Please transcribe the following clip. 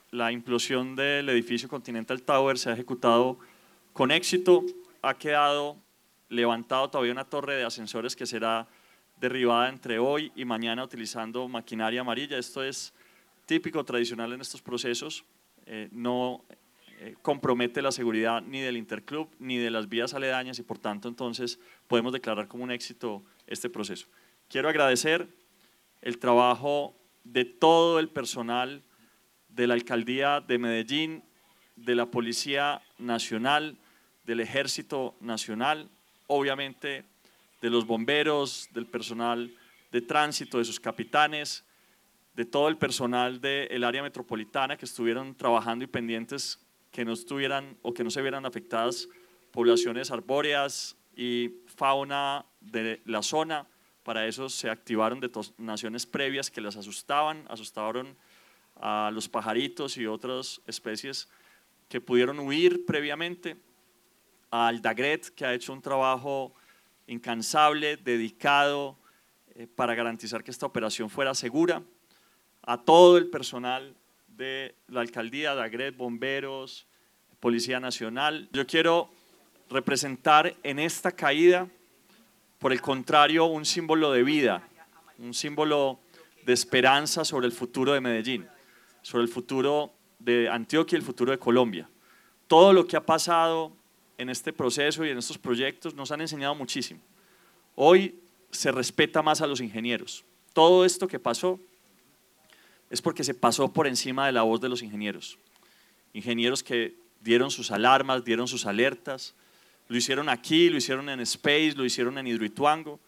la implosión del edificio Continental Tower se ha ejecutado con éxito. Ha quedado levantado todavía una torre de ascensores que será derribada entre hoy y mañana utilizando maquinaria amarilla. Esto es típico, tradicional en estos procesos. No compromete la seguridad ni del Interclub ni de las vías aledañas y por tanto entonces podemos declarar como un éxito este proceso. Quiero agradecer el trabajo de todo el personal de la Alcaldía de Medellín, de la Policía Nacional, del Ejército Nacional, obviamente de los bomberos, del personal de tránsito, de sus capitanes, de todo el personal del área metropolitana que estuvieron trabajando y pendientes que no estuvieran o que no se vieran afectadas poblaciones arbóreas y fauna de la zona. Para eso se activaron detonaciones previas que las asustaron a los pajaritos y otras especies que pudieron huir previamente, al DAGRET, que ha hecho un trabajo incansable, dedicado para garantizar que esta operación fuera segura, a todo el personal de la alcaldía, DAGRET, bomberos, Policía Nacional. Yo quiero representar en esta caída, por el contrario, un símbolo de vida, un símbolo de esperanza sobre el futuro de Medellín, sobre el futuro de Antioquia y el futuro de Colombia. Todo lo que ha pasado en este proceso y en estos proyectos nos han enseñado muchísimo. Hoy se respeta más a los ingenieros. Todo esto que pasó es porque se pasó por encima de la voz de los ingenieros. Ingenieros que dieron sus alarmas, dieron sus alertas, lo hicieron aquí, lo hicieron en Space, lo hicieron en Hidroituango,